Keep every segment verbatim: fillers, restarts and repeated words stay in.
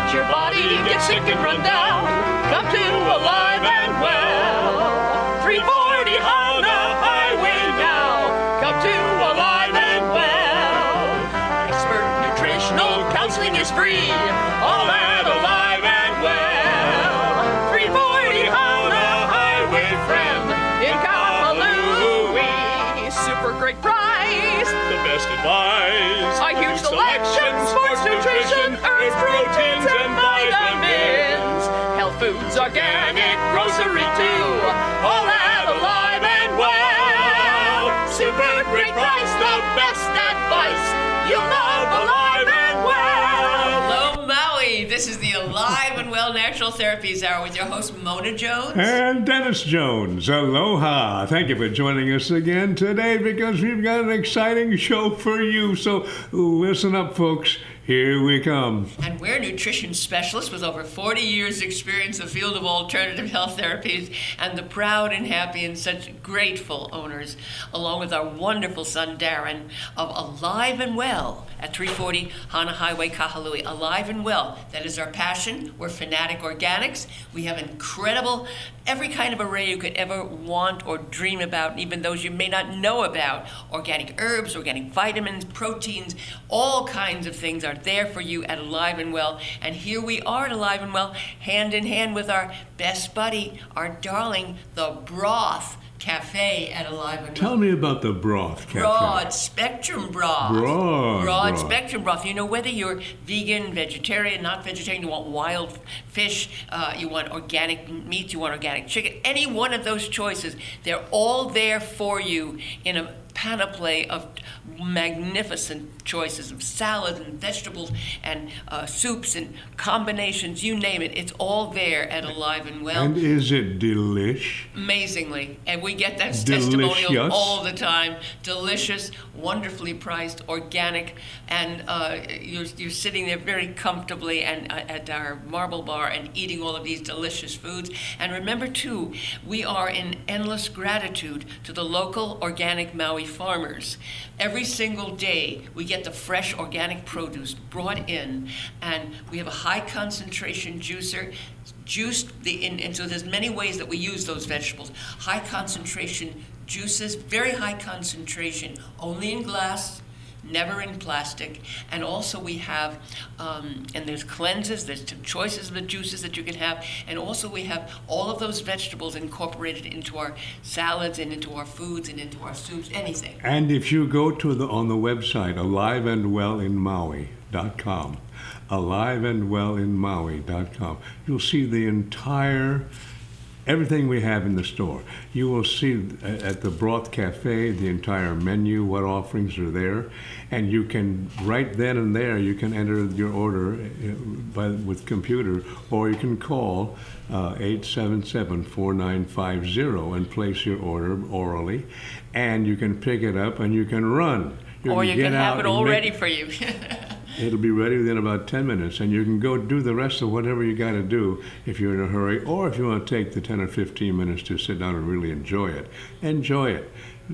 let your body get sick and run down. Come to Alive and Well. three forty on the highway now. Come to Alive and Well. Expert nutritional counseling is free. All at Alive and Well. three forty on the highway, friend, in Kahului. Super great price. The best advice. A huge selection, sports nutrition, herbs, proteins, and vitamins. Health foods, organic, grocery too. All at Alive and Well. Super great price, the best advice. You'll love Alive and Well. Hello, Maui. This is the Alive and Well Natural Therapies Hour with your host, Mona Jones. And Dennis Jones. Aloha. Thank you for joining us again today because we've got an exciting show for you. So listen up, folks. Here we come. And we're nutrition specialists with over forty years experience in the field of alternative health therapies and the proud and happy and such grateful owners, along with our wonderful son, Darren, of Alive and Well at three forty Hana Highway, Kahului. Alive and Well, that is our passion. We're Fanatic Organics. We have incredible, every kind of array you could ever want or dream about, even those you may not know about. Organic herbs, organic vitamins, proteins, all kinds of things are there for you at Alive and Well. And here we are at Alive and Well, hand in hand with our best buddy, our darling, the Broth Cafe at Alive and Well. Tell me about the Broth Cafe. Broad spectrum broth. Broad, Broad broth. spectrum broth. You know, whether you're vegan, vegetarian, not vegetarian, you want wild fish, uh, you want organic meat, you want organic chicken, any one of those choices, they're all there for you in a panoply of magnificent choices of salads and vegetables and uh, soups and combinations, you name it. It's all there at Alive and Well. And is it delish? Amazingly. And we get that Delicious. testimonial all the time. Delicious, wonderfully priced, organic, and uh, you're, you're sitting there very comfortably and uh, at our marble bar and eating all of these delicious foods. And remember, too, we are in endless gratitude to the local organic Maui farmers. Every single day, we get the fresh organic produce brought in, and we have a high concentration juicer, juiced the, in, and so there's many ways that we use those vegetables. High concentration juices, very high concentration, only in glass, never in plastic. And also we have, um, and there's cleanses, there's two choices of the juices that you can have, and also we have all of those vegetables incorporated into our salads and into our foods and into our soups, anything. And if you go to the on the website, alive and well in maui dot com, alive and well in maui dot com, you'll see the entire everything we have in the store. You will see at the Broth Cafe the entire menu, what offerings are there, and you can, right then and there, you can enter your order by, with computer, or you can call uh, eight seven seven, four nine five zero and place your order orally, and you can pick it up and you can run. You Or can you get can have out it and all make- ready for you. It'll be ready within about ten minutes, and you can go do the rest of whatever you got to do if you're in a hurry, or if you want to take the ten or fifteen minutes to sit down and really enjoy it. Enjoy it. Uh,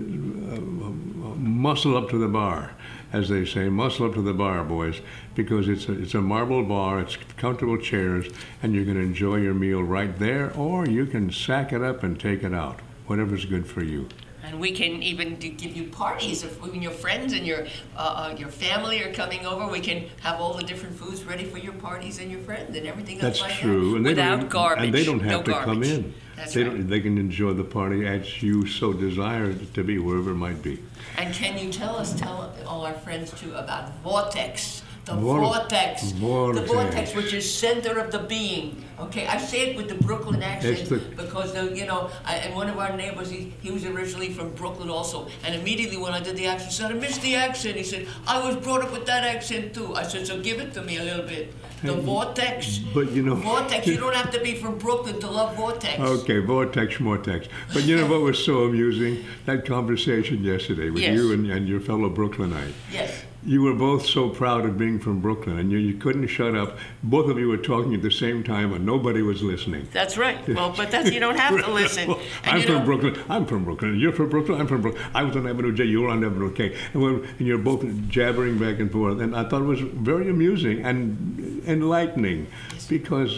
muscle up to the bar, as they say. Muscle up to the bar, boys, because it's a, it's a marble bar, it's comfortable chairs, and you're going to enjoy your meal right there, or you can sack it up and take it out, whatever's good for you. And we can even do, give you parties if when your friends and your uh, uh, your family are coming over. We can have all the different foods ready for your parties and your friends and everything That's else like true. that. And they Without don't, garbage. And they don't have no to garbage. come in. That's they, right. don't, they can enjoy the party as you so desire it to be, wherever it might be. And can you tell us, tell all our friends too, about Vortex? The Vor- vortex. vortex. The vortex, which is center of the being. Okay, I say it with the Brooklyn accent It's the- because, the, you know, I, and one of our neighbors, he, he was originally from Brooklyn also. And immediately when I did the accent, he said, I missed the accent. He said, I was brought up with that accent too. I said, so give it to me a little bit. The vortex. But you know... Vortex, you don't have to be from Brooklyn to love Vortex. Okay, vortex, vortex. But you know what was so amusing? That conversation yesterday with Yes. you and, and your fellow Brooklynite. Yes. you were both so proud of being from Brooklyn, and you, you couldn't shut up. Both of you were talking at the same time, and nobody was listening. That's right. Well, but that's, you don't have to listen. Well, And I'm you from know- Brooklyn. I'm from Brooklyn. You're from Brooklyn. I'm from Brooklyn. I was on Avenue J. You were on Avenue K. And, we're, and you're both jabbering back and forth. And I thought it was very amusing and enlightening, because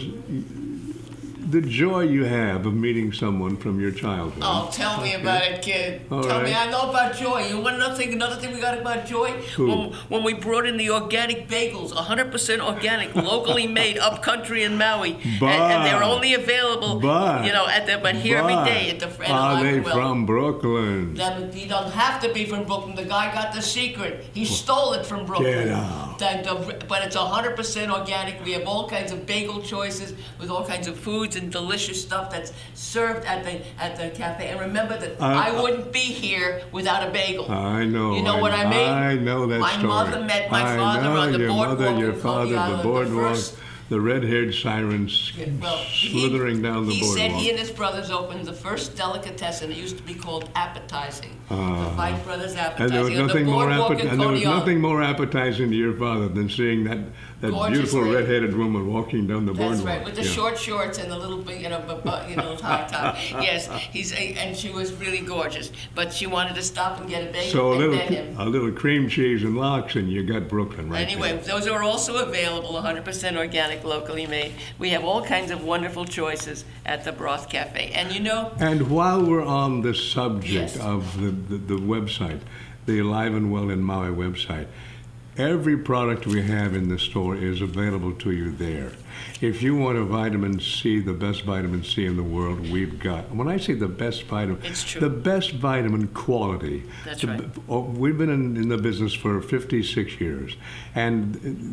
the joy you have of meeting someone from your childhood. Oh, tell me about it, kid. All tell me, right. I know about joy. You want another thing? Another thing we got about joy? Who? When, when we brought in the organic bagels, one hundred percent organic, locally made, up country in Maui, and, and they're But- only available, but- you know, at the but here But every day at the at are they Well, from Brooklyn? Then he doesn't have to be from Brooklyn. The guy got the secret. He stole it from Brooklyn. Get out. That the- but it's one hundred percent organic. We have all kinds of bagel choices with all kinds of foods and delicious stuff that's served at the at the cafe. And remember that I- I wouldn't be here without a bagel. I know. You know what I mean? I know that My story. mother met my I father know, on the your boardwalk mother, your in Coney father, the Island, the boardwalk, first- the red-haired sirens Well, he- slithering down the he boardwalk. said he and his brothers opened the first delicatessen. It used to be called appetizing. the Uh-huh. White Brothers And Appetizing. there was on nothing the more boardwalk appet- in and there was Coney Island. nothing more appetizing to your father than seeing that, that Gorgeous beautiful lady. red-headed woman walking down the That's boardwalk. right, with the Yeah. short shorts and the little, big, you know, bu- bu- you know, high top. Yes, he's a, and she was really gorgeous, but she wanted to stop and get a bagel So a and little, met him. a little cream cheese and lox, and you got Brooklyn right Anyway, there. those are also available, one hundred percent organic, locally made. We have all kinds of wonderful choices at the Broth Cafe. And you know, And while we're on the subject Yes. of the, the, the website, the Alive and Well in Maui website, every product we have in the store is available to you there. If you want a vitamin C, the best vitamin C in the world, we've got. When I say the best vitamin, It's true. the best vitamin quality. That's The- right. oh, we've been in, in the business for fifty-six years. And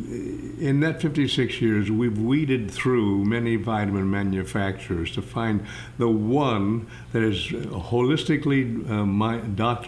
in that fifty-six years, we've weeded through many vitamin manufacturers to find the one that is holistically uh, my,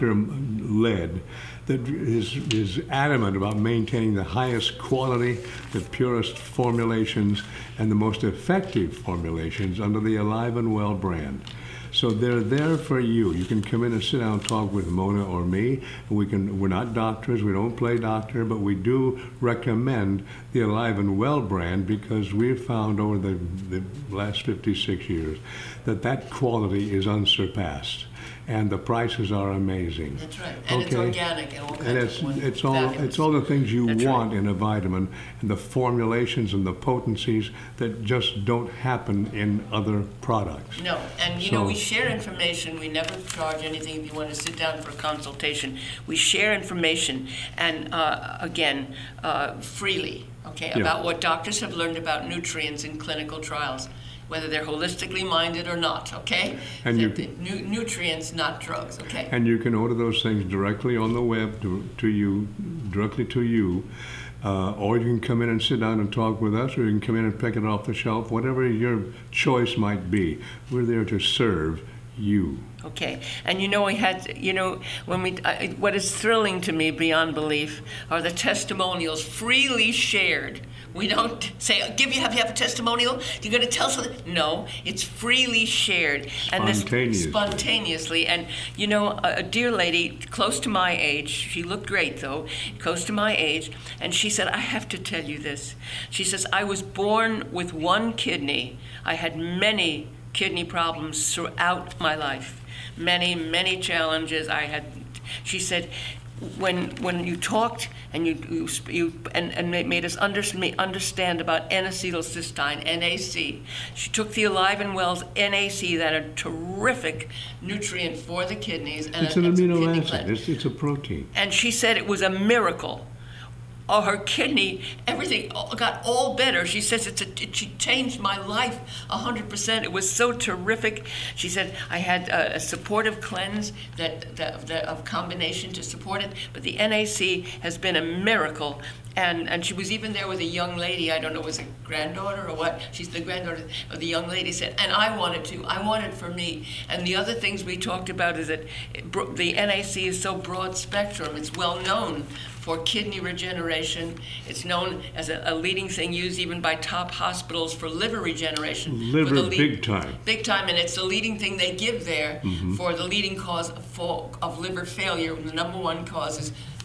doctor-led, that is, is adamant about maintaining the highest quality, the purest formulations, and the most effective formulations under the Alive and Well brand. So they're there for you. You can come in and sit down and talk with Mona or me. We can, we're not doctors, we don't play doctor, but we do recommend the Alive and Well brand because we've found over the, the last fifty-six years that that quality is unsurpassed. And the prices are amazing. that's right, and it's Okay. organic and all kinds And of it's, wonderful, it's all, fabulous. it's all the things you That's right. want in a vitamin, and the formulations and the potencies that just don't happen in other products. No, and you know, we So- share information. We never charge anything if you want to sit down for a consultation. We share information, and uh, again, uh, freely, okay, Yeah. about what doctors have learned about nutrients in clinical trials, whether they're holistically minded or not, okay? And The- you- the nu- nutrients, not drugs, okay? And you can order those things directly on the web to, to you, directly to you. Uh, or you can come in and sit down and talk with us, or you can come in and pick it off the shelf, whatever your choice might be. We're there to serve you. Okay, and you know, we had, you know, when we, I, what is thrilling to me beyond belief are the testimonials freely shared. We don't say, give you, have you have a testimonial? You're going to tell something? No, it's freely shared. And this Spontaneously. spontaneously. And, you know, a, a dear lady close to my age, she looked great though, close to my age, and she said, I have to tell you this. She says, I was born with one kidney. I had many kidney problems throughout my life. Many, many challenges I had. She said, when when you talked and you you, you and, and ma- made us under, ma- understand about N-acetylcysteine, N A C. She took the Alive and Well's N A C, that a terrific nutrient for the kidneys, and It's a, an it's a amino kidney acid. cleanse. It's, it's a protein. And she said it was a miracle. Oh, her kidney, everything all- got all better. She says it's a, it, she changed my life one hundred percent. It was so terrific. She said I had a, a supportive cleanse that, that, that of combination to support it, but the N A C has been a miracle. And, and she was even there with a young lady, I don't know, was it granddaughter or what? She's the granddaughter of the young lady, said, and I wanted to, I want it for me. And the other things we talked about is that it, bro- the N A C is so broad spectrum. It's well known for kidney regeneration. It's known as a, a leading thing used even by top hospitals for liver regeneration. for Liver the lead- big time. Big time, and it's the leading thing they give there for the leading cause of, for, of liver failure. The number one cause is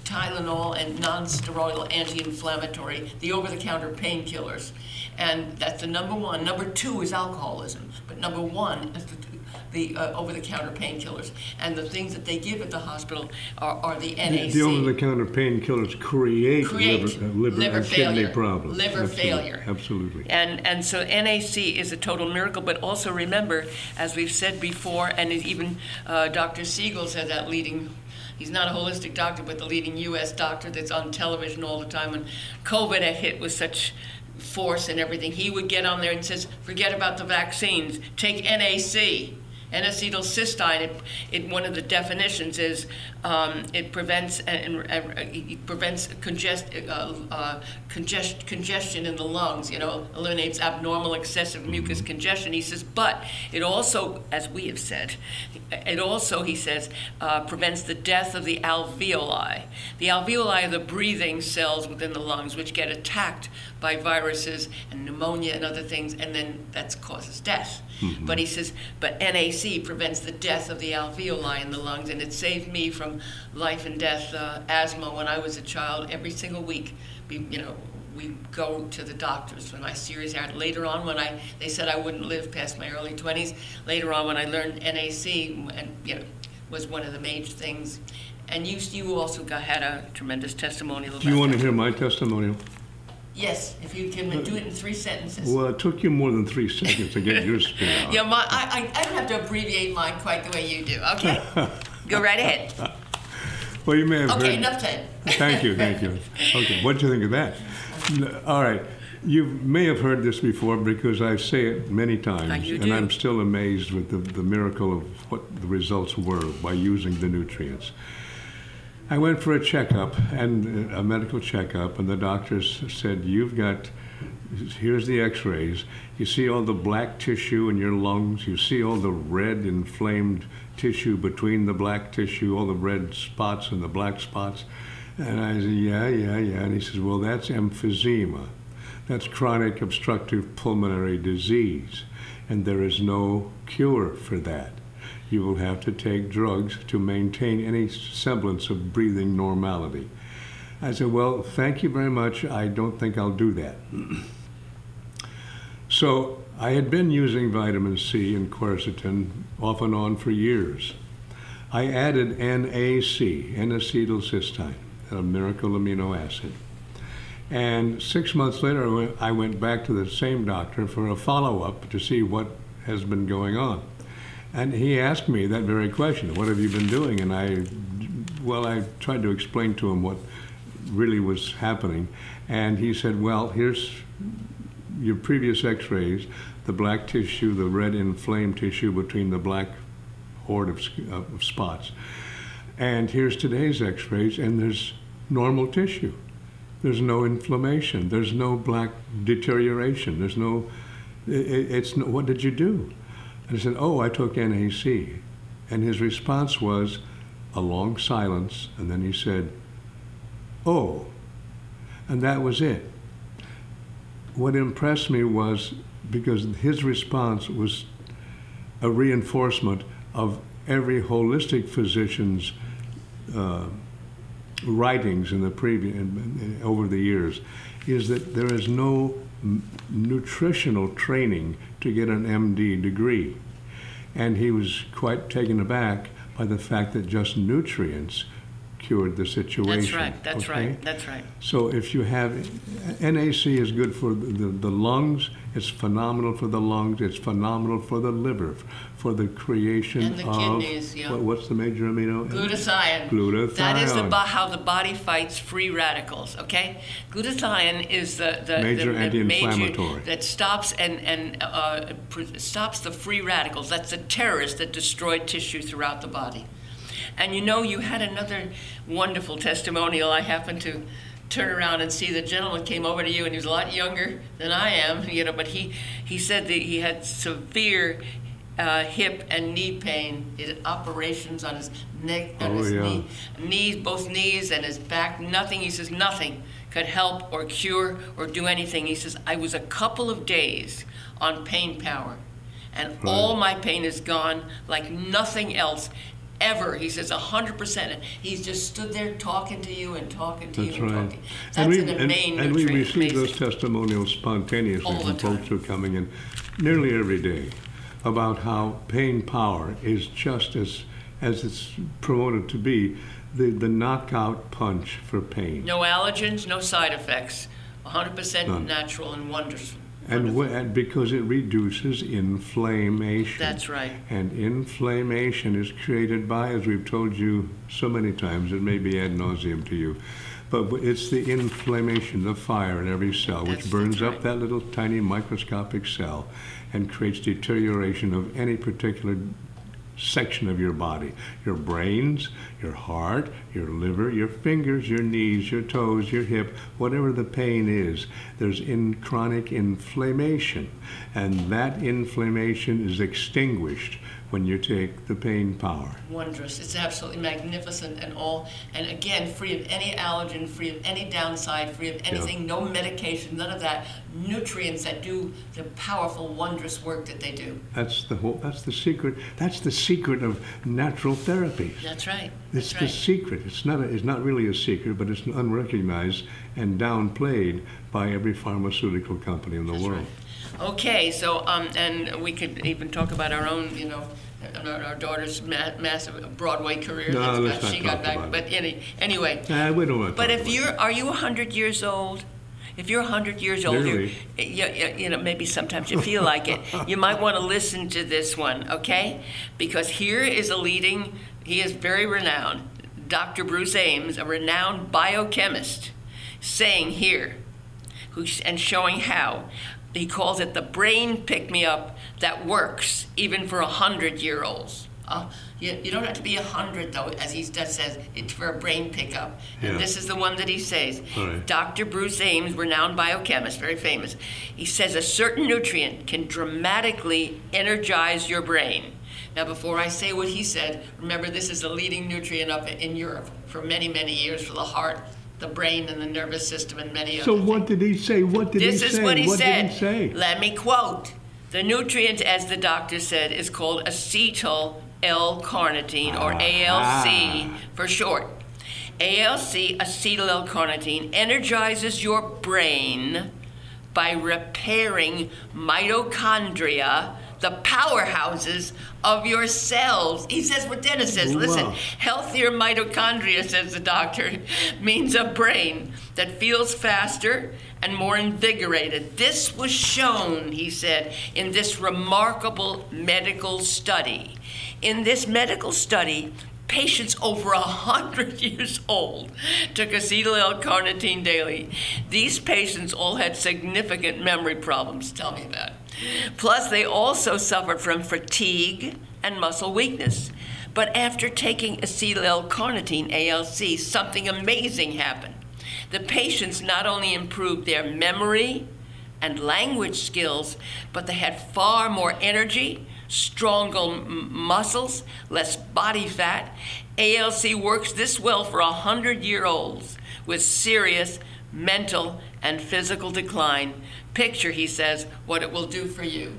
Tylenol and non-steroidal anti-inflammatory, the over-the-counter painkillers. And that's the number one. Number two is alcoholism, but number one is the, the uh, over-the-counter painkillers. And the things that they give at the hospital are, are the N A C. The over-the-counter painkillers create, create liver, uh, liver, liver and failure. kidney problems. Liver Absolutely. failure. Absolutely. And, and so N A C is a total miracle, but also remember, as we've said before, and even uh, Doctor Siegel said that leading, he's not a holistic doctor, but the leading U S doctor that's on television all the time. When COVID had hit with such force and everything, he would get on there and says, forget about the vaccines, take N A C. N-acetylcysteine, it, it, one of the definitions is um, it prevents and, and, and it prevents congest, uh, uh, congest, congestion in the lungs, you know, eliminates abnormal excessive mucus congestion. He says, but it also, as we have said, it also, he says, uh, prevents the death of the alveoli. The alveoli are the breathing cells within the lungs, which get attacked by viruses and pneumonia and other things, and then that causes death. Mm-hmm. But he says, but N A C prevents the death of the alveoli in the lungs, and it saved me from life and death uh, asthma when I was a child. Every single week, we, you know, we go to the doctors for my serious asthma. Later on, when I they said I wouldn't live past my early twenties. Later on, when I learned N A C, and you know, was one of the major things. And you, you also got, had a tremendous testimonial. Do you want that. to hear my testimonial? Yes, if you can do it in three sentences. Well, it took you more than three seconds to get your spin out. Yeah, my, I, I, I don't have to abbreviate mine quite the way you do, okay? Go right ahead. Well, you may have Okay, heard... enough time. Thank you, thank you. Okay, what do you think of that? All right, you may have heard this before because I say it many times, Uh, you and do. I'm still amazed with the, the miracle of what the results were by using the nutrients. I went for a checkup, and a medical checkup, and the doctors said, you've got, here's the x-rays, you see all the black tissue in your lungs, you see all the red inflamed tissue between the black tissue, all the red spots and the black spots. And I said, yeah, yeah, yeah. And he says, well, that's emphysema. That's chronic obstructive pulmonary disease, and there is no cure for that. You will have to take drugs to maintain any semblance of breathing normality. I said, well, thank you very much. I don't think I'll do that. So I had been using vitamin C and quercetin off and on for years. I added N A C, N-acetylcysteine, a miracle amino acid. And six months later, I went, I went back to the same doctor for a follow-up to see what has been going on. And he asked me that very question, what have you been doing? And I, well, I tried to explain to him what really was happening. And he said, well, here's your previous x-rays, the black tissue, the red inflamed tissue between the black horde of, of spots. And here's today's x-rays, and there's normal tissue. There's no inflammation. There's no black deterioration. There's no, it, it's, no, what did you do? And I said, oh, I took N A C. And his response was a long silence, and then he said, oh, and that was it. What impressed me was because his response was a reinforcement of every holistic physician's uh, writings in the previous, over the years, is that there is no nutritional training to get an M D degree. And he was quite taken aback by the fact that just nutrients cured the situation. That's right, that's okay? right, that's right. So if you have, N A C is good for the, the, the lungs, it's phenomenal for the lungs, it's phenomenal for the liver, for the creation And the of, kidneys, yeah. what, what's the major amino? Glutathione. Glutathione. That is the, how the body fights free radicals, okay? Glutathione is the, the, Major the, the anti-inflammatory. major that stops and, and uh, pr- stops the free radicals. That's the terrorists that destroy tissue throughout the body. And you know, you had another wonderful testimonial. I happened to turn around and see the gentleman came over to you, and he was a lot younger than I am, you know, but he, he said that he had severe uh, hip and knee pain. He had operations on his neck, on Oh, his yeah. knee, knees, both knees and his back. Nothing, he says, nothing could help or cure or do anything. He says, I was a couple of days on pain power, and Right. all my pain is gone like nothing else. ever. He says one hundred percent. And he's just stood there talking to you and talking to That's you and right. talking. That's And we, an and, amazing and we nutrient. receive those Amazing. testimonials spontaneously All the from folks time. who are coming in nearly every day about how pain power is just as, as it's promoted to be, the, the knockout punch for pain. No allergens, no side effects. one hundred percent None. natural and wonderful. And, Wonderful. wh- and because it reduces inflammation. That's right. And inflammation is created by, as we've told you so many times, it may be ad nauseum to you, but w- it's the inflammation, the fire in every cell, That's- which burns that's up right. that little tiny microscopic cell and creates deterioration of any particular section of your body. Your brains, your heart, your liver, your fingers, your knees, your toes, your hip, whatever the pain is, there's in chronic inflammation. And that inflammation is extinguished when you take the pain power. Wondrous. It's absolutely magnificent and all. And again, free of any allergen, free of any downside, free of anything, no medication, none of that. Nutrients that do the powerful, wondrous work that they do. That's the whole, that's the secret. That's the secret of natural therapies. That's right. It's That's the right. secret. It's not, a, it's not really a secret, but it's unrecognized and downplayed by every pharmaceutical company in the That's world. right. Okay, so um, and we could even talk about our own, you know, our, our daughter's ma- massive Broadway career. No, That's let's got- not she got talk back. about But any, anyway, Uh, we don't want to but talk if about you're, that. are you one hundred years old? If you're one hundred years old, you're, Nearly. you, you, you know, maybe sometimes you feel like it. You might want to listen to this one, okay? Because here is a leading, he is very renowned, Doctor Bruce Ames, a renowned biochemist, saying here, who's, and showing how. He calls it the brain pick-me-up that works even for one hundred-year-olds. Uh, you, you don't have to be one hundred, though, as he does says, it's for a brain pickup. And Yeah. this is the one that he says. All right. Doctor Bruce Ames, renowned biochemist, very famous, he says a certain nutrient can dramatically energize your brain. Now, before I say what he said, remember this is the leading nutrient up in Europe for many, many years for the heart, the brain, and the nervous system, and many other So things. what did he say? What did This he is say? what he said. did he say? Let me quote. The nutrient, as the doctor said, is called acetyl L-carnitine, or A L C Ah. for short. A L C, acetyl L-carnitine, energizes your brain by repairing mitochondria, the powerhouses of your cells. He says what Dennis says. Wow. Listen, healthier mitochondria, says the doctor, means a brain that feels faster and more invigorated. This was shown, he said, in this remarkable medical study. In this medical study, patients over one hundred years old took acetyl L-carnitine daily. These patients all had significant memory problems. Tell me about it. Plus, they also suffered from fatigue and muscle weakness. But after taking acetyl L-carnitine, A L C, something amazing happened. The patients not only improved their memory and language skills, but they had far more energy, stronger m- muscles, less body fat. A L C works this well for one hundred-year-olds with serious mental and physical decline. Picture, he says, what it will do for you.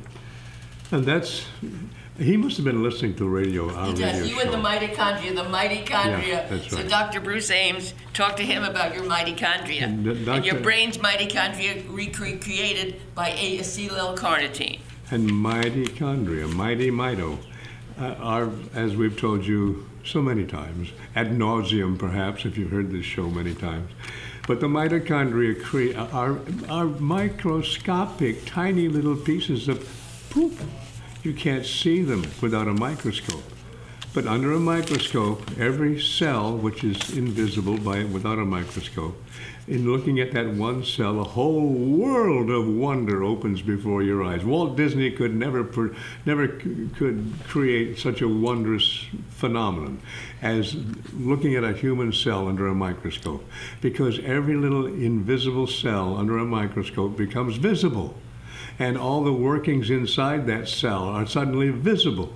And that's, he must have been listening to radio, our He radio does. You show. and the mitochondria, the mitochondria. Yeah, that's So right. Doctor Bruce Ames, talk to him about your mitochondria. And, And, uh, your Doctor brain's mitochondria recreated by acetyl L-carnitine. And mitochondria, mighty mito, uh, are, as we've told you so many times, ad nauseum perhaps, if you've heard this show many times, but the mitochondria crea- are, are microscopic, tiny little pieces of poop. You can't see them without a microscope. But under a microscope, every cell, which is invisible by without a microscope, in looking at that one cell, a whole world of wonder opens before your eyes. Walt Disney could never, pr- never c- could create such a wondrous phenomenon as looking at a human cell under a microscope, because every little invisible cell under a microscope becomes visible, and all the workings inside that cell are suddenly visible.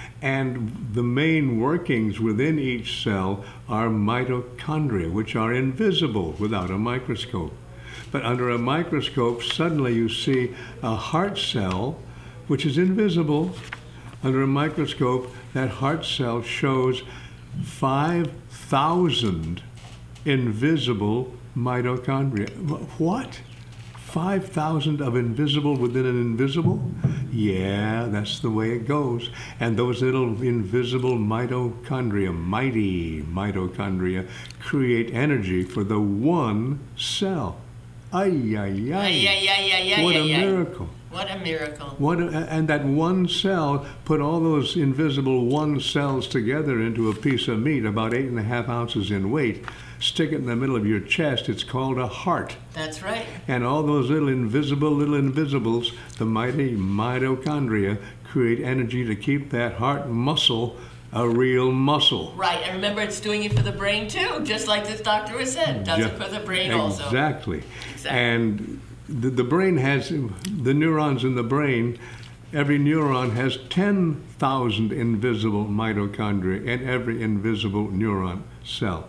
And the main workings within each cell are mitochondria, which are invisible without a microscope. But under a microscope, suddenly you see a heart cell, which is invisible. Under a microscope, that heart cell shows five thousand invisible mitochondria. Wh- What? five thousand of invisible within an invisible? Yeah, that's the way it goes. And those little invisible mitochondria, mighty mitochondria, create energy for the one cell. Ay, ay, ay. Ay, ay, ay, ay, ay, What a ay, ay. miracle. What a miracle. What a, and that one cell put all those invisible one cells together into a piece of meat, about eight and a half ounces in weight. Stick it in the middle of your chest. It's called a heart. That's right. And all those little invisible, little invisibles, the mighty mitochondria, create energy to keep that heart muscle a real muscle. Right, and remember, it's doing it for the brain too, just like this doctor has said. Does Ju- it for the brain also. Exactly. Exactly. And the, the brain has, the neurons in the brain, every neuron has ten thousand invisible mitochondria in every invisible neuron cell.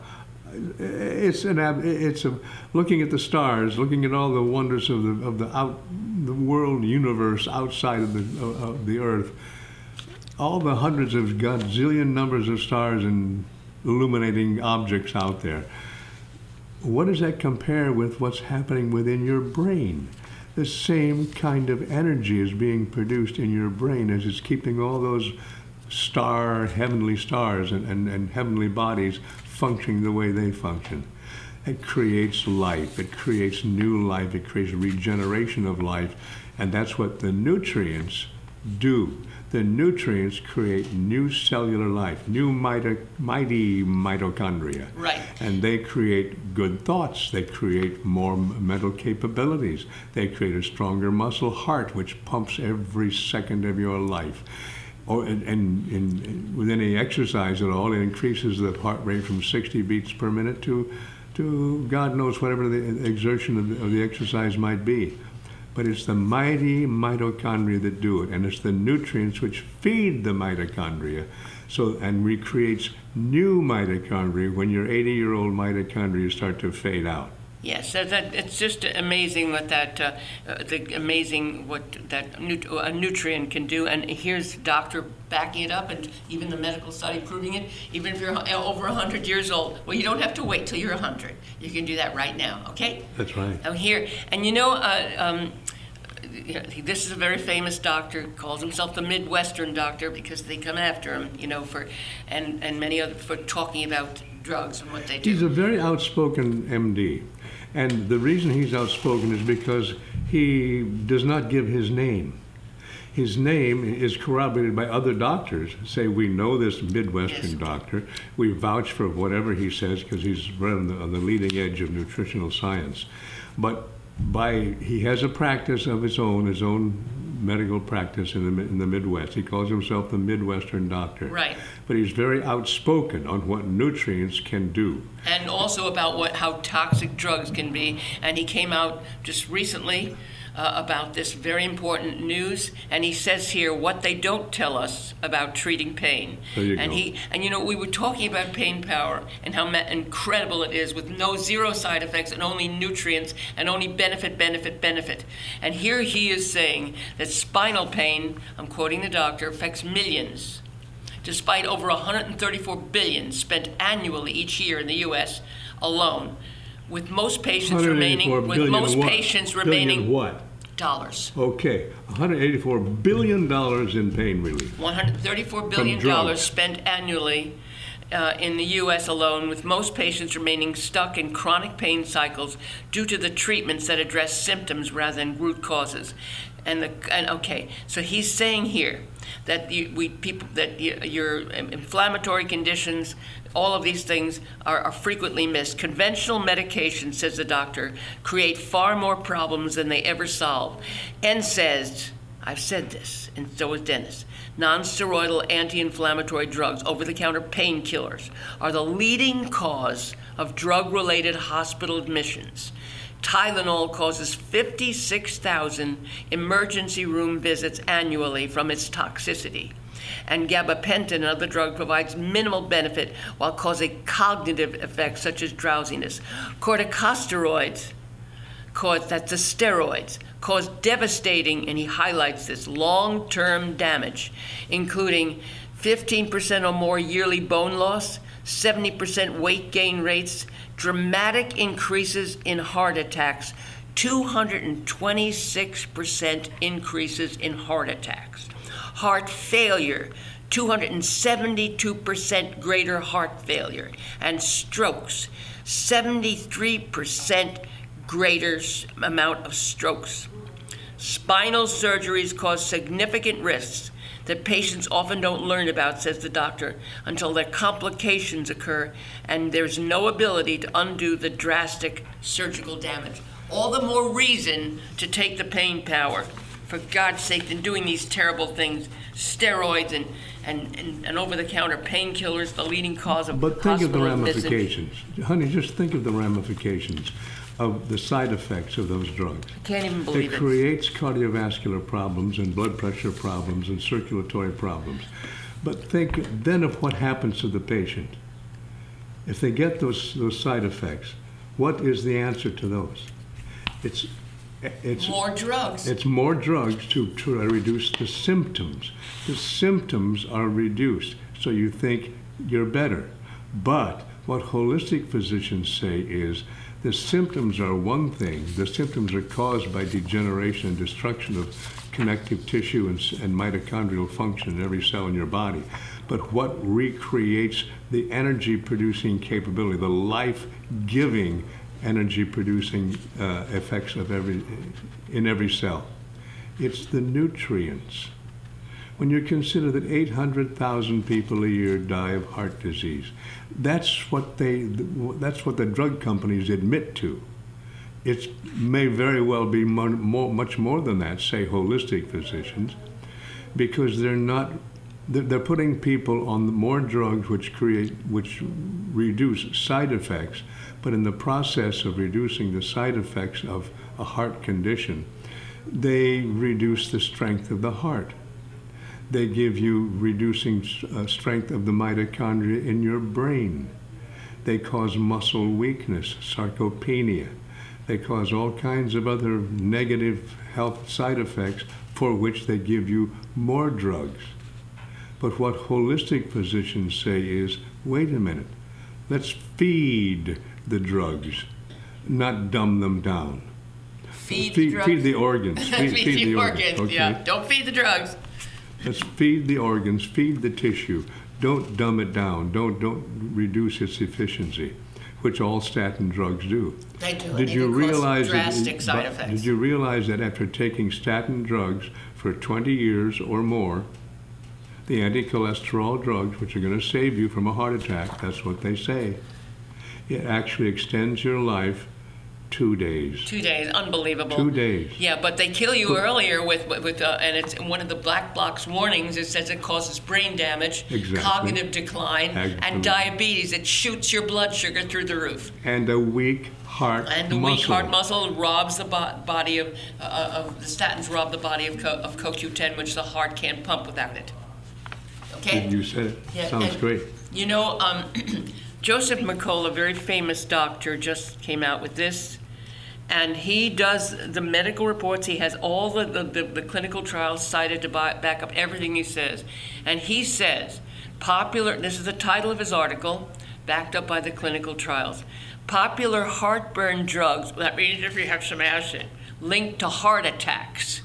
It's an ab- it's a looking at the stars, looking at all the wonders of the of the out the world universe outside of the of, of the earth. All the hundreds of godzillion numbers of stars and illuminating objects out there. What does that compare with what's happening within your brain? The same kind of energy is being produced in your brain as it's keeping all those star, heavenly stars and, and, and heavenly bodies functioning the way they function. It creates life, it creates new life, it creates regeneration of life, and that's what the nutrients do. The nutrients create new cellular life, new mito- mighty mitochondria. Right. And they create good thoughts. They create more m- mental capabilities. They create a stronger muscle heart, which pumps every second of your life. Or, and, and, and with any exercise at all, it increases the heart rate from sixty beats per minute to, to God knows whatever the exertion of the, of the exercise might be. But it's the mighty mitochondria that do it, and it's the nutrients which feed the mitochondria, so and recreates new mitochondria when your eighty-year-old mitochondria start to fade out. Yes, that, that, it's just amazing what that, uh, uh, the amazing what that nut- a nutrient can do. And here's doctor backing it up, and even the medical study proving it. Even if you're hu- over one hundred years old, well, you don't have to wait till you're one hundred. You can do that right now, okay? That's right. I'm here, and you know, uh, um, this is a very famous doctor, calls himself the Midwestern doctor because they come after him, you know, for and and many other for talking about drugs and what they do. He's a very outspoken M D. And the reason he's outspoken is because he does not give his name. His name is corroborated by other doctors. Say, we know this Midwestern Yes. doctor. We vouch for whatever he says because he's right on the, on the leading edge of nutritional science. But by he has a practice of his own, his own medical practice in the in the Midwest. He calls himself the Midwestern doctor. Right. But he's very outspoken on what nutrients can do. And also about what how toxic drugs can be. And he came out just recently uh, about this very important news. And he says here what they don't tell us about treating pain. There you and go. he and you know we were talking about pain power and how ma- incredible it is with no zero side effects and only nutrients and only benefit, benefit, benefit. And here he is saying that spinal pain, I'm quoting the doctor, affects millions. Despite over one hundred thirty-four billion dollars spent annually each year in the U S alone, with most patients remaining one hundred eighty-four with most billion what? patients Billion remaining what? dollars. Okay, one hundred eighty-four billion dollars in pain relief. one hundred thirty-four billion From dollars drugs. spent annually uh, in the U S alone, with most patients remaining stuck in chronic pain cycles due to the treatments that address symptoms rather than root causes. And the and okay, so he's saying here that you, we people that you, your inflammatory conditions, all of these things are, are frequently missed. Conventional medications, says the doctor, create far more problems than they ever solve. And says, I've said this, and so has Dennis, non-steroidal anti-inflammatory drugs, over-the-counter painkillers, are the leading cause of drug-related hospital admissions. Tylenol causes fifty-six thousand emergency room visits annually from its toxicity. And gabapentin, another drug, provides minimal benefit while causing cognitive effects such as drowsiness. Corticosteroids, cause, that's the steroids, cause devastating, and he highlights this, long-term damage, including fifteen percent or more yearly bone loss, seventy percent weight gain rates, dramatic increases in heart attacks, two hundred twenty-six percent increases in heart attacks. Heart failure, two hundred seventy-two percent greater heart failure. And strokes, seventy-three percent greater amount of strokes. Spinal surgeries cause significant risks that patients often don't learn about, says the doctor, until their complications occur and there's no ability to undo the drastic surgical damage. All the more reason to take the pain power, for God's sake, than doing these terrible things, steroids and, and, and, and over-the-counter painkillers, the leading cause of But think of the hospital admissions. ramifications. Honey, just think of the ramifications of the side effects of those drugs. Can't even believe It it. creates cardiovascular problems and blood pressure problems and circulatory problems. But think then of what happens to the patient. If they get those, those side effects, what is the answer to those? It's, it's More drugs. It's more drugs to, to reduce the symptoms. The symptoms are reduced, so you think you're better. But what holistic physicians say is the symptoms are one thing. The symptoms are caused by degeneration and destruction of connective tissue and, and mitochondrial function in every cell in your body. But what recreates the energy-producing capability, the life-giving energy-producing uh, effects of every in every cell? It's the nutrients. When you consider that eight hundred thousand people a year die of heart disease, that's what they that's what the drug companies admit to. It may very well be more, more, much more than that, say holistic physicians, because they're not they're, they're putting people on more drugs which create which reduce side effects, but in the process of reducing the side effects of a heart condition, they reduce the strength of the heart. They give you reducing uh, strength of the mitochondria in your brain. They cause muscle weakness, sarcopenia. They cause all kinds of other negative health side effects for which they give you more drugs. But what holistic physicians say is, wait a minute, let's feed the drugs, not dumb them down. Feed, feed the drugs. Feed the organs. feed, Feed, feed the organs, organs. Okay? yeah. Don't feed the drugs. Let's feed the organs, feed the tissue. Don't dumb it down. Don't don't reduce its efficiency, which all statin drugs do. They do. Did and they you can realize cause drastic that, side but effects. Did you realize that after taking statin drugs for twenty years or more, the anti-cholesterol drugs, which are going to save you from a heart attack, that's what they say, it actually extends your life two days. Two days, unbelievable. Two days. Yeah, but they kill you earlier with with uh, and it's one of the black box warnings. It says it causes brain damage, Exactly. cognitive decline, Absolutely. and diabetes. It shoots your blood sugar through the roof. And a weak heart And the muscle. weak heart muscle robs the bo- body of uh, of the statins rob the body of co- of C O Q ten, which the heart can't pump without it. Okay. Did you say it? Yeah, Sounds and- great. You know, um, Joseph McCullough, a very famous doctor, just came out with this. And he does the medical reports. He has all the, the, the, the clinical trials cited to buy, back up everything he says. And he says, popular, this is the title of his article, backed up by the clinical trials. Popular heartburn drugs, that means if you have some acid, linked to heart attacks.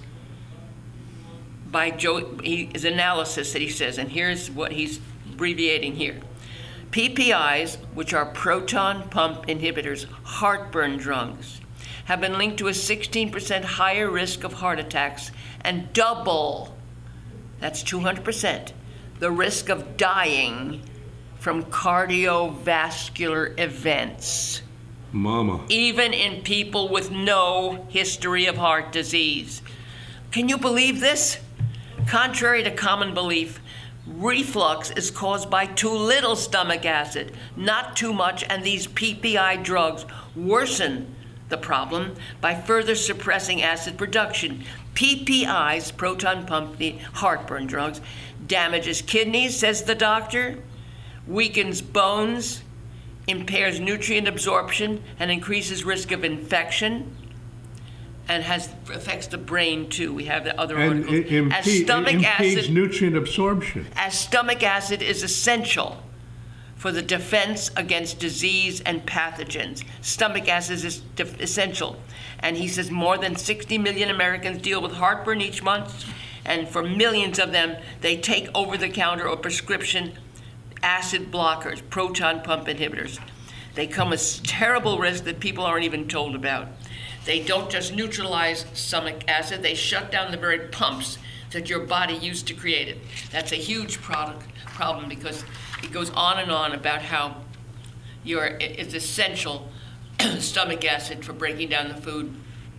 By Joe, he, his analysis that he says, and here's what he's abbreviating here. P P Is, which are proton pump inhibitors, heartburn drugs, have been linked to a sixteen percent higher risk of heart attacks and double, that's two hundred percent, the risk of dying from cardiovascular events, Mama. even in people with no history of heart disease. Can you believe this? Contrary to common belief, reflux is caused by too little stomach acid, not too much, and these P P I drugs worsen the problem by further suppressing acid production. P P Is, proton pump the heartburn drugs, damages kidneys, says the doctor, weakens bones, impairs nutrient absorption, and increases risk of infection, and has affects the brain too. We have the other And articles. it, impe- as stomach it impedes acid, nutrient absorption. as stomach acid is essential for the defense against disease and pathogens. Stomach acid is def- essential. And he says more than sixty million Americans deal with heartburn each month, and for millions of them, they take over-the-counter or prescription acid blockers, proton pump inhibitors. They come with terrible risks that people aren't even told about. They don't just neutralize stomach acid, they shut down the very pumps that your body used to create it. That's a huge product, problem because it goes on and on about how your, it's essential stomach acid for breaking down the food.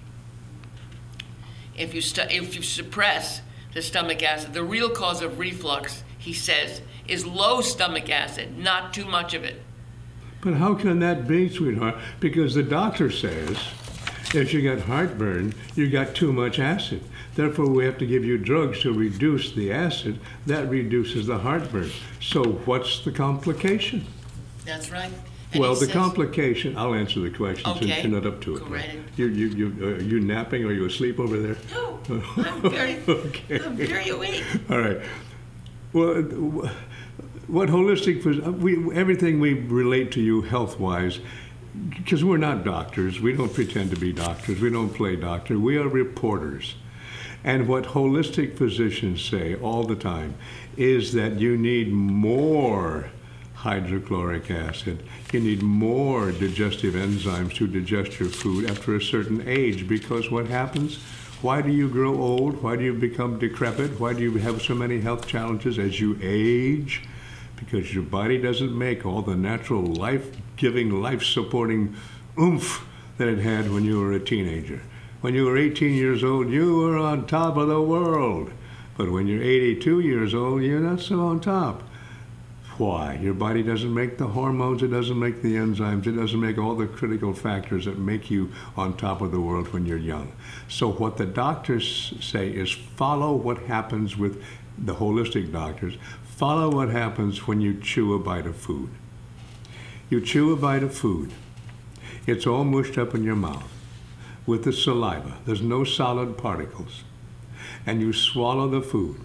If you, stu- if you suppress the stomach acid, the real cause of reflux, he says, is low stomach acid, not too much of it. But how can that be, sweetheart? Because the doctor says if you got heartburn, you got too much acid. Therefore, we have to give you drugs to reduce the acid. That reduces the heartburn. So what's the complication? That's right. And well, he the says, complication, I'll answer the question Okay. since you're not up to it. Go right ahead. You, you, you, uh, you napping or you asleep over there? No, I'm very, Okay. I'm very awake. All right. Well, uh, what holistic, phys- we, everything we relate to you health-wise, because we're not doctors, we don't pretend to be doctors, we don't play doctor, we are reporters. And what holistic physicians say all the time is that you need more hydrochloric acid. You need more digestive enzymes to digest your food after a certain age, because what happens? Why do you grow old? Why do you become decrepit? Why do you have so many health challenges as you age? Because your body doesn't make all the natural life-giving, life-supporting oomph that it had when you were a teenager. When you were eighteen years old, you were on top of the world. But when you're eighty-two years old, you're not so on top. Why? Your body doesn't make the hormones, it doesn't make the enzymes, it doesn't make all the critical factors that make you on top of the world when you're young. So what the doctors say is follow what happens with the holistic doctors. Follow what happens when you chew a bite of food. You chew a bite of food. It's all mushed up in your mouth with the saliva. There's no solid particles. And you swallow the food.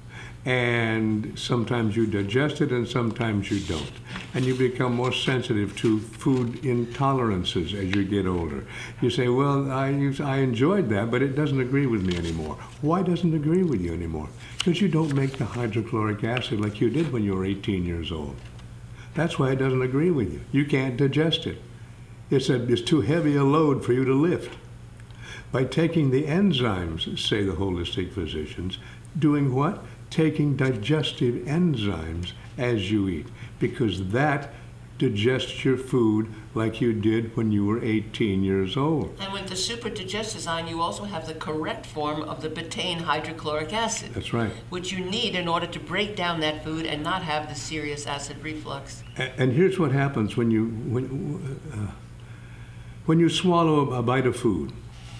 And sometimes you digest it and sometimes you don't. And you become more sensitive to food intolerances as you get older. You say, well, I, I enjoyed that, but it doesn't agree with me anymore. Why doesn't it agree with you anymore? Because you don't make the hydrochloric acid like you did when you were eighteen years old. That's why it doesn't agree with you. You can't digest it. It's, a, it's too heavy a load for you to lift. By taking the enzymes, say the holistic physicians, doing what? Taking digestive enzymes as you eat, because that digests your food like you did when you were eighteen years old. And with the Super Digest Design, you also have the correct form of the betaine hydrochloric acid. That's right. Which you need in order to break down that food and not have the serious acid reflux. And, and here's what happens when you when uh, when you swallow a, a bite of food.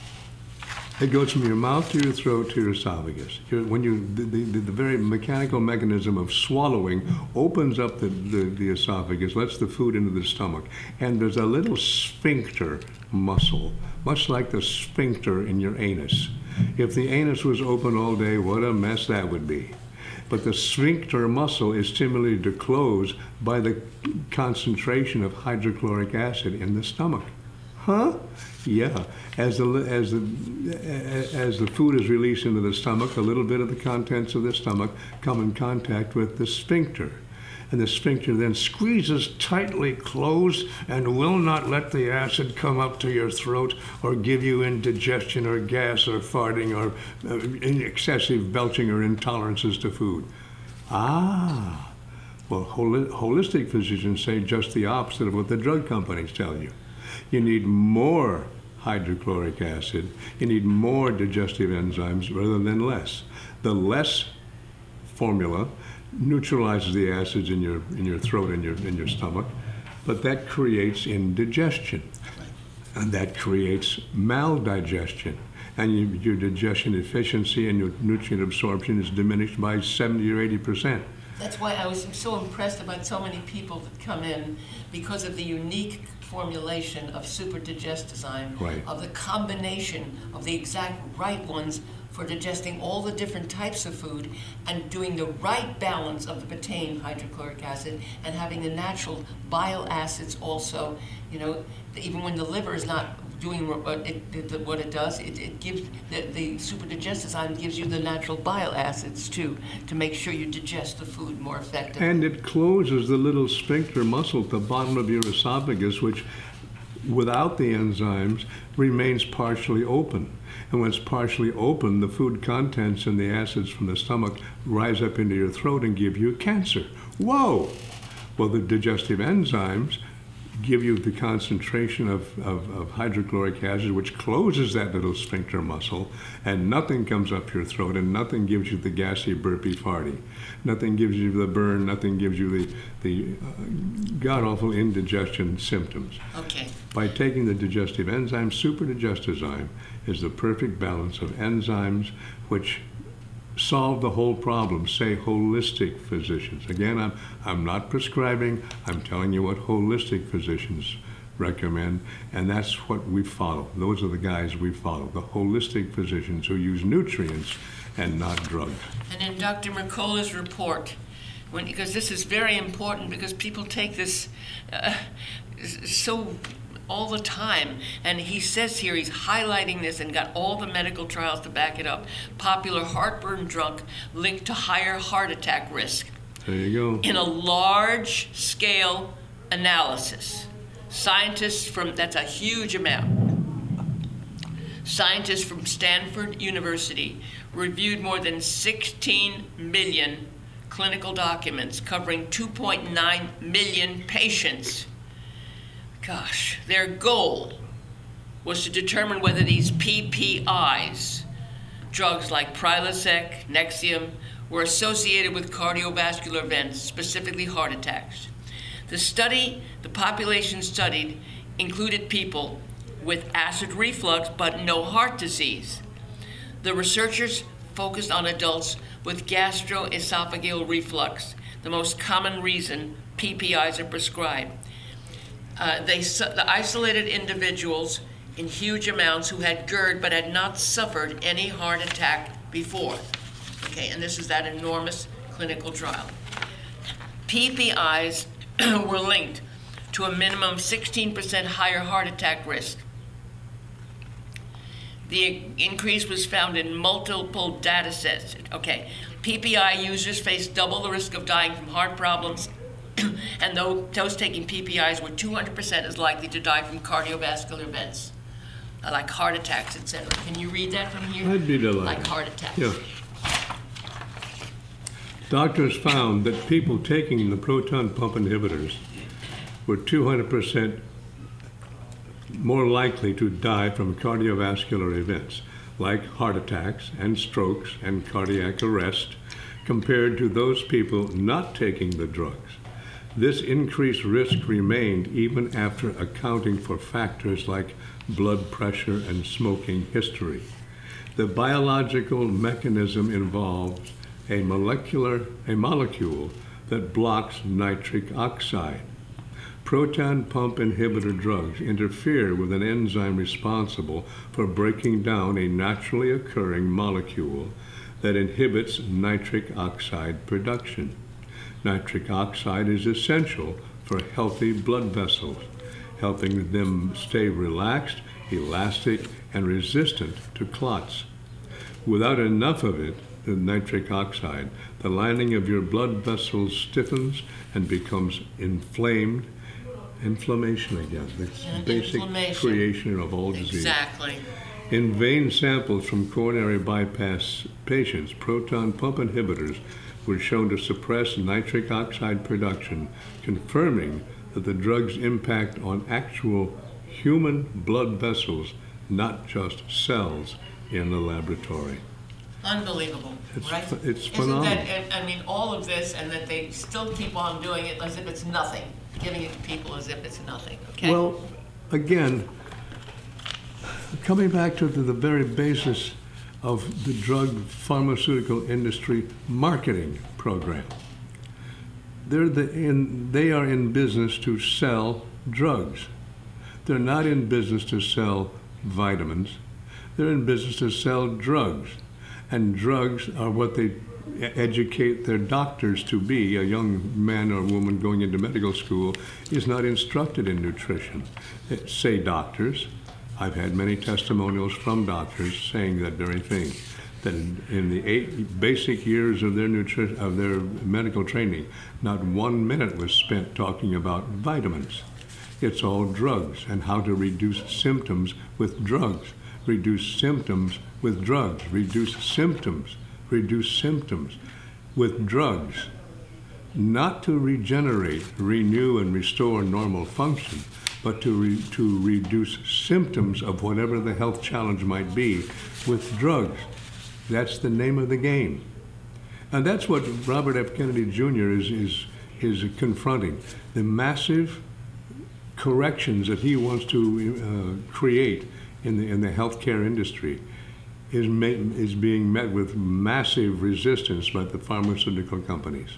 It goes from your mouth to your throat to your esophagus. Your, when you, the, the, the very mechanical mechanism of swallowing opens up the, the, the esophagus, lets the food into the stomach, and there's a little sphincter muscle, much like the sphincter in your anus. If the anus was open all day, what a mess that would be. But the sphincter muscle is stimulated to close by the concentration of hydrochloric acid in the stomach. Huh? Yeah. As the as the as the food is released into the stomach, a little bit of the contents of the stomach come in contact with the sphincter, and the sphincter then squeezes tightly closed and will not let the acid come up to your throat or give you indigestion or gas or farting or uh, excessive belching or intolerances to food. Ah. Well, holi- holistic physicians say just the opposite of what the drug companies tell you. You need more hydrochloric acid. You need more digestive enzymes rather than less. The less formula neutralizes the acids in your in your throat and your in your stomach, but that creates indigestion, and that creates maldigestion, and you, your digestion efficiency and your nutrient absorption is diminished by seventy or eighty percent. That's why I was so impressed about so many people that come in, because of the unique formulation of Super Digest Design, Right. of the combination of the exact right ones for digesting all the different types of food and doing the right balance of the betaine hydrochloric acid and having the natural bile acids also. You know, even when the liver is not doing what it, it, what it does, it, it gives, the, the superdigestisine gives you the natural bile acids too, to make sure you digest the food more effectively. And it closes the little sphincter muscle at the bottom of your esophagus, which without the enzymes remains partially open. And when it's partially open, the food contents and the acids from the stomach rise up into your throat and give you cancer. Whoa! Well, the digestive enzymes give you the concentration of, of, of hydrochloric acid, which closes that little sphincter muscle, and nothing comes up your throat, and nothing gives you the gassy, burpy, farty. Nothing gives you the burn, nothing gives you the, the uh, god-awful indigestion symptoms. Okay. By taking the digestive enzyme, superdigestisine is the perfect balance of enzymes which solve the whole problem, say holistic physicians. Again, I'm, I'm not prescribing, I'm telling you what holistic physicians recommend, and that's what we follow. Those are the guys we follow, the holistic physicians who use nutrients and not drugs. And in Doctor Mercola's report, when, because this is very important because people take this uh, so all the time. And he says here, he's highlighting this and got all the medical trials to back it up. Popular heartburn drug linked to higher heart attack risk. There you go. In a large scale analysis, scientists from, that's a huge amount. Scientists from Stanford University reviewed more than sixteen million clinical documents covering two point nine million patients. Gosh, their goal was to determine whether these P P Is, drugs like Prilosec, Nexium, were associated with cardiovascular events, specifically heart attacks. The study, the population studied, included people with acid reflux but no heart disease. The researchers focused on adults with gastroesophageal reflux, the most common reason P P Is are prescribed. Uh, they the isolated individuals in huge amounts who had GERD but had not suffered any heart attack before. Okay, and this is that enormous clinical trial. P P Is were linked to a minimum sixteen percent higher heart attack risk. The increase was found in multiple data sets. Okay, P P I users faced double the risk of dying from heart problems, and those taking P P Is were two hundred percent as likely to die from cardiovascular events, uh, like heart attacks, et cetera. Can you read that from here? I'd be delighted. Like heart attacks. Yeah. Doctors found that people taking the proton pump inhibitors were two hundred percent more likely to die from cardiovascular events, like heart attacks and strokes and cardiac arrest, compared to those people not taking the drugs. This increased risk remained even after accounting for factors like blood pressure and smoking history. The biological mechanism involves a molecular, a molecule that blocks nitric oxide. Proton pump inhibitor drugs interfere with an enzyme responsible for breaking down a naturally occurring molecule that inhibits nitric oxide production. Nitric oxide is essential for healthy blood vessels, helping them stay relaxed, elastic, and resistant to clots. Without enough of it, the nitric oxide, the lining of your blood vessels stiffens and becomes inflamed. Inflammation again, that's the basic creation of all disease. Exactly. In vein samples from coronary bypass patients, proton pump inhibitors were shown to suppress nitric oxide production, confirming that the drug's impact on actual human blood vessels, not just cells in the laboratory. Unbelievable, It's, right? it's Isn't phenomenal. that, I mean, all of this, and that they still keep on doing it as if it's nothing, giving it to people as if it's nothing, okay? Well, again, coming back to the, the very basis of the drug pharmaceutical industry marketing program, they're the, in, they are in business to sell drugs. They're not in business to sell vitamins. They're in business to sell drugs. And drugs are what they educate their doctors to be. A young man or woman going into medical school is not instructed in nutrition. It, say doctors. I've had many testimonials from doctors saying that very thing, that in, in the eight basic years of their nutri- of their medical training, not one minute was spent talking about vitamins. It's all drugs and how to reduce symptoms with drugs. Reduce symptoms with drugs. Reduce symptoms. Reduce symptoms with drugs. Not to regenerate, renew, and restore normal function, but to, re- to reduce symptoms of whatever the health challenge might be with drugs. That's the name of the game. And that's what Robert F. Kennedy Junior is, is, is confronting. The massive corrections that he wants to uh, create in the, in the healthcare industry is, ma- is being met with massive resistance by the pharmaceutical companies.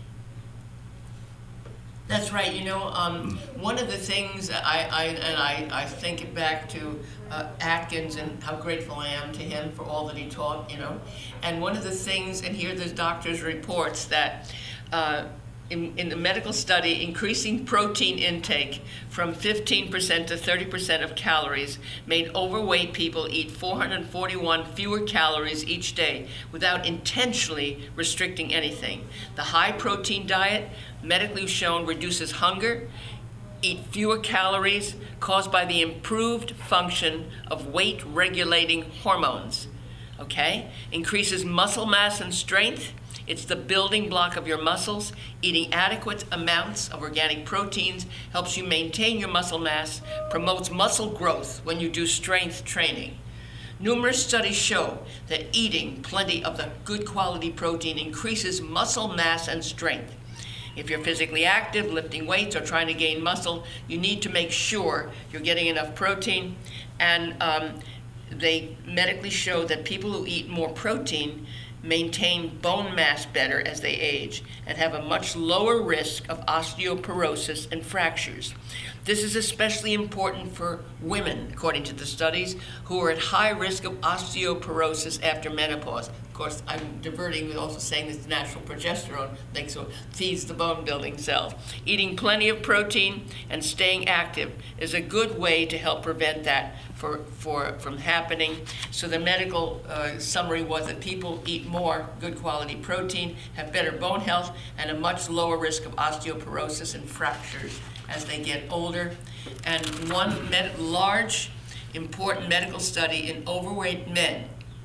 That's right. You know, um, one of the things I, I and I, I think it back to uh, Atkins and how grateful I am to him for all that he taught, you know. And one of the things, and here the doctor's reports that uh, in, in the medical study, increasing protein intake from fifteen percent to thirty percent of calories made overweight people eat four hundred forty-one fewer calories each day without intentionally restricting anything. The high protein diet, medically shown, reduces hunger, eat fewer calories, caused by the improved function of weight regulating hormones, okay? Increases muscle mass and strength. It's the building block of your muscles. Eating adequate amounts of organic proteins helps you maintain your muscle mass, promotes muscle growth when you do strength training. Numerous studies show that eating plenty of the good quality protein increases muscle mass and strength. If you're physically active, lifting weights, or trying to gain muscle, you need to make sure you're getting enough protein. And um, they medically show that people who eat more protein maintain bone mass better as they age and have a much lower risk of osteoporosis and fractures. This is especially important for women, according to the studies, who are at high risk of osteoporosis after menopause. Of course, I'm diverting with also saying this natural progesterone makes so feeds the bone building cells. Eating plenty of protein and staying active is a good way to help prevent that for, for from happening. So the medical uh, summary was that people eat more good quality protein, have better bone health, and a much lower risk of osteoporosis and fractures as they get older. And one med- large, important medical study in overweight men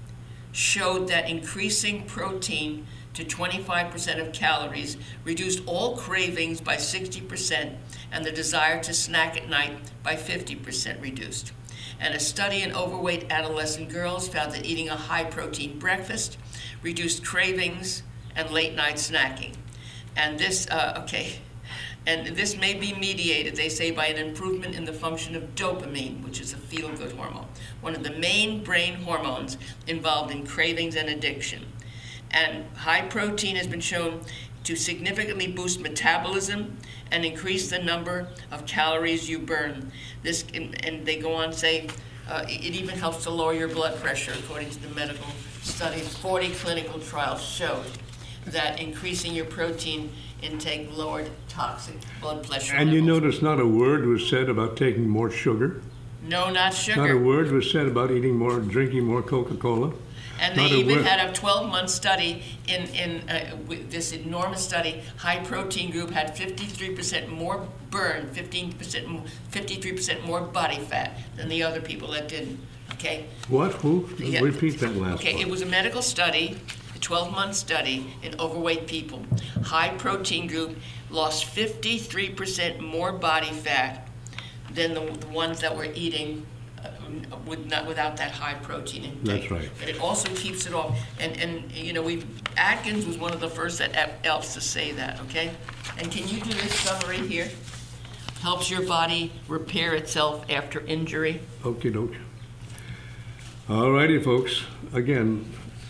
showed that increasing protein to twenty-five percent of calories reduced all cravings by sixty percent and the desire to snack at night by fifty percent reduced. And a study in overweight adolescent girls found that eating a high-protein breakfast reduced cravings and late-night snacking. And this, uh, okay, and this may be mediated, they say, by an improvement in the function of dopamine, which is a feel-good hormone, one of the main brain hormones involved in cravings and addiction. And high protein has been shown to significantly boost metabolism and increase the number of calories you burn. This, and they go on to say, uh, it even helps to lower your blood pressure, according to the medical studies. forty clinical trials showed that increasing your protein intake lowered toxic blood pressure And you levels. notice not a word was said about taking more sugar. No, not sugar. Not a word was said about eating more, drinking more Coca-Cola. And Not they a even word. had a twelve-month study in, in uh, with this enormous study. High-protein group had fifty-three percent more burn, fifteen percent, fifty-three percent more body fat than the other people that didn't, okay? What? Who? Yeah. Repeat that last Okay, part. it was a medical study, a twelve-month study in overweight people. High-protein group lost fifty-three percent more body fat than the, the ones that were eating uh, with not, without that high protein intake. That's right. But it also keeps it off. And, and you know, we Atkins was one of the first that else to say that, okay? And can you do this summary here? Helps your body repair itself after injury. Okie doke. All righty, folks. Again,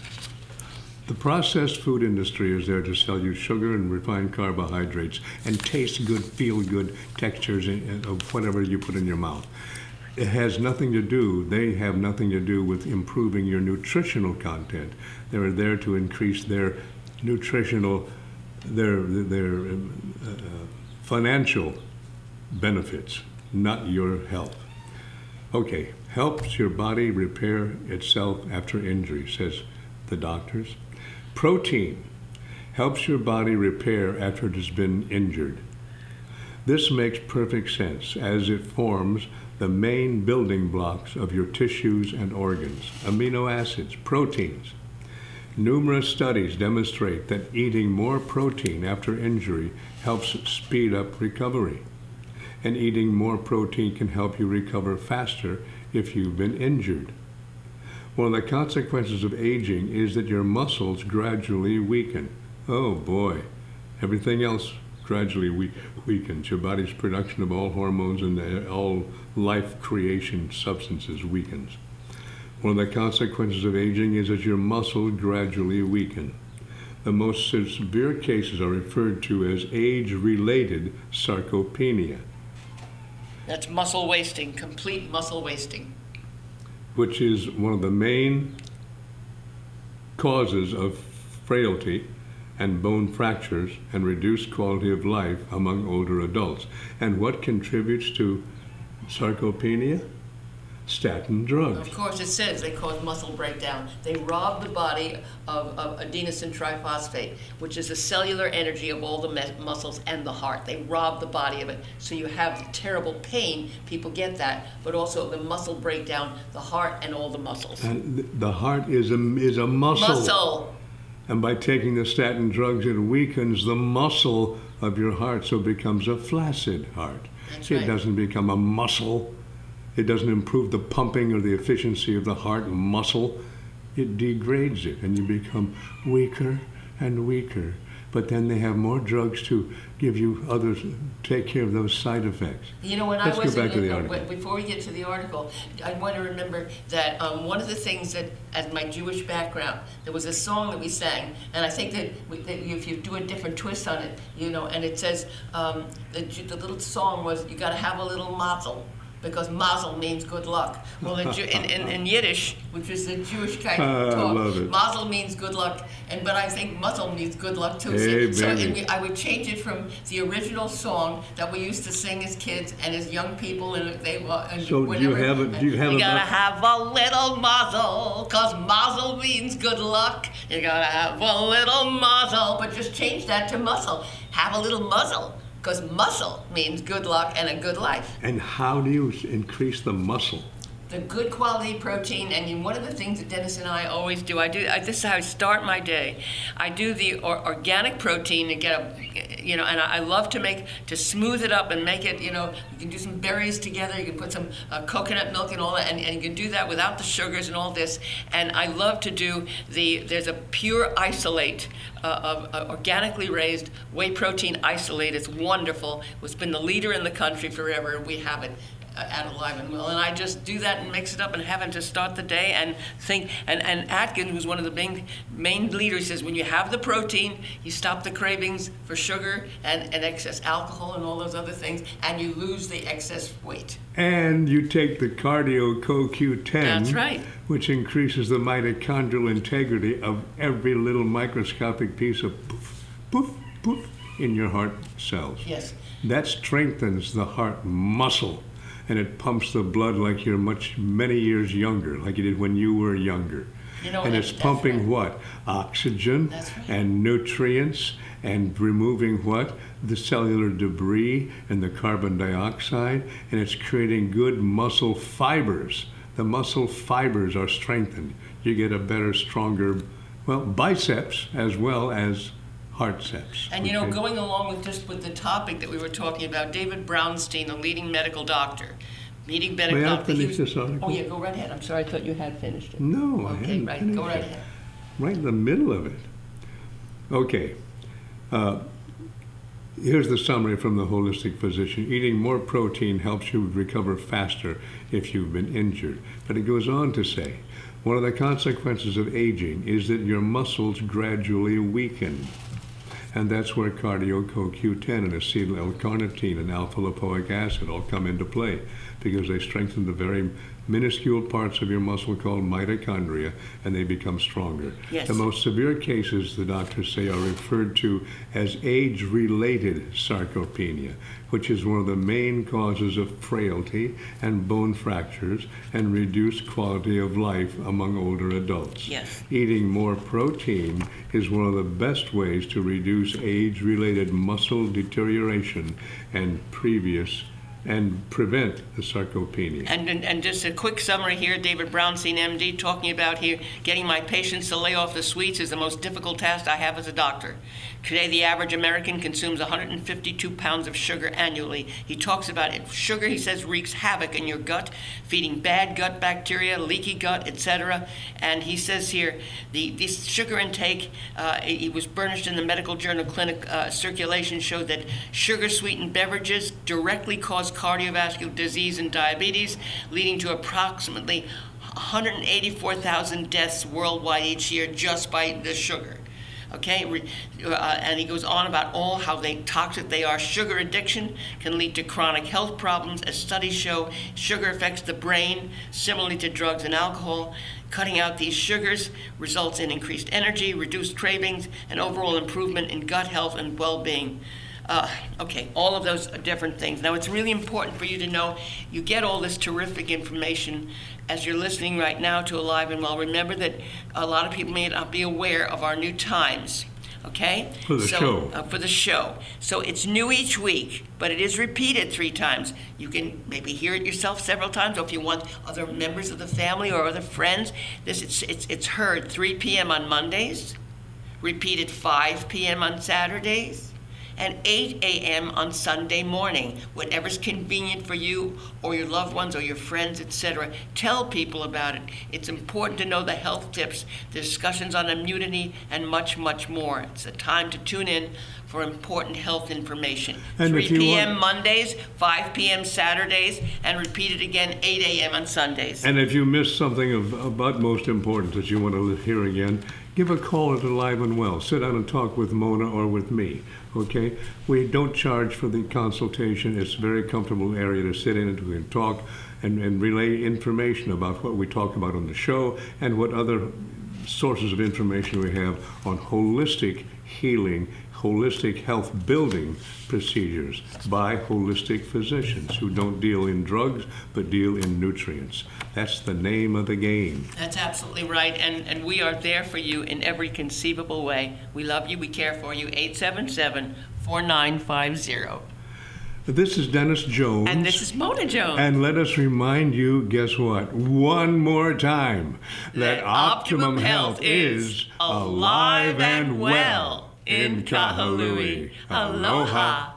the processed food industry is there to sell you sugar and refined carbohydrates and taste good, feel good textures in, of whatever you put in your mouth. it has nothing to do, they have nothing to do with improving your nutritional content. They're there to increase their nutritional, their, their uh, financial benefits, not your health. Okay, helps your body repair itself after injury, says the doctors. Protein helps your body repair after it has been injured. This makes perfect sense as it forms the main building blocks of your tissues and organs. Amino acids, proteins. Numerous studies demonstrate that eating more protein after injury helps speed up recovery. And eating more protein can help you recover faster if you've been injured. One of the consequences of aging is that your muscles gradually weaken. Oh boy, everything else gradually we weakens. Your body's production of all hormones and all life creation substances weakens. One of the consequences of aging is that your muscles gradually weaken. The most severe cases are referred to as age-related sarcopenia. That's muscle wasting, complete muscle wasting. Which is one of the main causes of frailty and bone fractures and reduced quality of life among older adults. And what contributes to sarcopenia? Statin drugs. Of course, it says they cause muscle breakdown. They rob the body of, of adenosine triphosphate, which is the cellular energy of all the me- muscles and the heart. They rob the body of it. So you have the terrible pain, people get that, but also the muscle breakdown, the heart and all the muscles. And th- the heart is a, is a muscle. Muscle. And by taking the statin drugs, it weakens the muscle of your heart, so it becomes a flaccid heart. That's It right. doesn't become a muscle. It doesn't improve the pumping or the efficiency of the heart muscle. It degrades it, and you become weaker and weaker. But then they have more drugs to give you others, take care of those side effects. You know, when Let's I was go back in, to the uh, article. when- before we get to the article, I want to remember that um, one of the things that, as my Jewish background, there was a song that we sang, and I think that, we, that if you do a different twist on it, you know, and it says, um, the, Ju- the little song was, you got to have a little mazel, because mazel means good luck. Well, in, Ju- in, in, in Yiddish, which is the Jewish kind of I talk, love it. mazel means good luck, and but I think muzzle means good luck too. Hey, so baby. and we, I would change it from the original song that we used to sing as kids and as young people, and they were. And So do you whatever, have a- do you have You a gotta mu- have a little mazel, cause mazel means good luck. You gotta have a little mazel, but just change that to muscle. Have a little muzzle. Because muscle means good luck and a good life. And how do you s- increase the muscle? The good quality protein, and you- one of the things that Dennis and I always do, I do, I, this is how I start my day. I do the or, organic protein and get a, you know, and I, I love to make, to smooth it up and make it, you know, you can do some berries together, you can put some uh, coconut milk and all that, and, and you can do that without the sugars and all this. And I love to do the, there's a pure isolate uh, of uh, organically raised whey protein isolate. It's wonderful. It's been the leader in the country forever, and we have it at Alive and Well, and I just do that and mix it up and have it to start the day and think. And, and Atkins was one of the main main leaders. Says when you have the protein, you stop the cravings for sugar and, and excess alcohol and all those other things, and you lose the excess weight. And you take the cardio C O Q ten, That's right. which increases the mitochondrial integrity of every little microscopic piece of poof, poof, poof in your heart cells. Yes. That strengthens the heart muscle, and it pumps the blood like you're much, many years younger, like you did when you were younger. You know, and that- it's that's pumping right. what? Oxygen That's right. and nutrients and removing what? The cellular debris and the carbon dioxide, and it's creating good muscle fibers. The muscle fibers are strengthened. You get a better, stronger, well, biceps as well as heartceps. And you know, okay? going along with just with the topic that we were talking about, David Brownstein, a leading medical doctor, leading medical May I doctor. he finish was- this article? Oh yeah, go right ahead. I'm sorry, I thought you had finished it. No, I Okay, hadn't right, finished go right it. ahead. Right in the middle of it. Okay. Uh, here's the summary from the holistic physician. Eating more protein helps you recover faster if you've been injured. But it goes on to say, one of the consequences of aging is that your muscles gradually weaken. And that's where cardio C O Q ten and acetyl L-carnitine and alpha-lipoic acid all come into play. because they strengthen the very minuscule parts of your muscle called mitochondria, and they become stronger. Yes. The most severe cases, the doctors say, are referred to as age-related sarcopenia, which is one of the main causes of frailty and bone fractures and reduced quality of life among older adults. Yes. Eating more protein is one of the best ways to reduce age-related muscle deterioration and previous and prevent the sarcopenia. And, and and just a quick summary here, David Brownstein, M D, talking about here, getting my patients to lay off the sweets is the most difficult task I have as a doctor. Today, the average American consumes one hundred fifty-two pounds of sugar annually. He talks about it. Sugar, he says, wreaks havoc in your gut, feeding bad gut bacteria, leaky gut, et cetera. And he says here, the this sugar intake, uh, it was burnished in the Medical Journal Clinic uh, Circulation, showed that sugar-sweetened beverages directly cause cardiovascular disease and diabetes, leading to approximately one hundred eighty-four thousand deaths worldwide each year just by the sugar. Okay, uh, and he goes on about all how they toxic they are. Sugar addiction can lead to chronic health problems. As studies show, sugar affects the brain similarly to drugs and alcohol. Cutting out these sugars results in increased energy, reduced cravings, and overall improvement in gut health and well-being. Uh, okay, all of those are different things. Now, it's really important for you to know you get all this terrific information as you're listening right now to Alive and Well. Remember that a lot of people may not be aware of our new times, okay? For the so, show. Uh, for the show. So it's new each week, but it is repeated three times. You can maybe hear it yourself several times, or if you want other members of the family or other friends, this it's, it's, it's heard three p.m. on Mondays, repeated five p.m. on Saturdays, and eight a.m. on Sunday morning, whatever's convenient for you or your loved ones or your friends, et cetera. Tell people about it. It's important to know the health tips, the discussions on immunity, and much, much more. It's a time to tune in for important health information. And three if you p.m. want- Mondays, five p.m. Saturdays, and repeat it again eight a.m. on Sundays. And if you missed something of, of utmost importance that you want to hear again, give a call at Alive and Well. Sit down and talk with Mona or with me, okay? We don't charge for the consultation. It's a very comfortable area to sit in and we can talk and, and relay information about what we talk about on the show and what other sources of information we have on holistic healing, holistic health building procedures by holistic physicians who don't deal in drugs but deal in nutrients. That's the name of the game. That's absolutely right, and, and we are there for you in every conceivable way. We love you, we care for you. eight seven seven, four nine five zero. This is Dennis Jones. And this is Mona Jones. And let us remind you, guess what? One more time, that, That Optimum, Health is alive and well in Kahului. Aloha.